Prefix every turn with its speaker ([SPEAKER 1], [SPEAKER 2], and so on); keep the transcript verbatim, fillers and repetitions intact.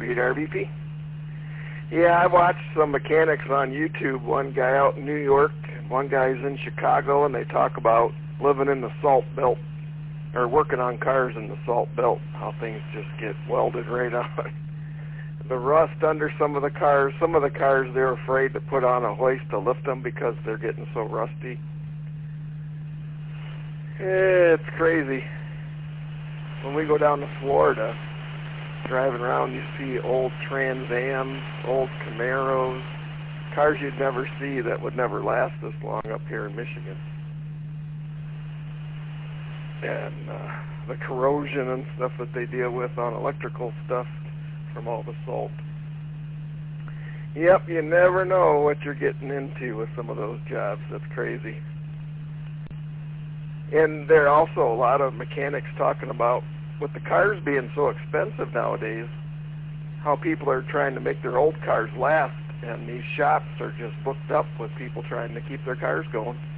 [SPEAKER 1] Beat R B P. Yeah, I watched some mechanics on YouTube, one guy out in New York, and one guy's in Chicago, and they talk about living in the salt belt, or working on cars in the salt belt, how things just get welded right on. The rust under some of the cars, some of the cars they're afraid to put on a hoist to lift them because they're getting so rusty. It's crazy. When we go down to Florida, driving around, you see old Trans Ams, old Camaros, cars you'd never see that would never last this long up here in Michigan. And uh, the corrosion and stuff that they deal with on electrical stuff from all the salt. Yep, you never know what you're getting into with some of those jobs. That's crazy. And there are also a lot of mechanics talking about, with the cars being so expensive nowadays, how people are trying to make their old cars last, and these shops are just booked up with people trying to keep their cars going.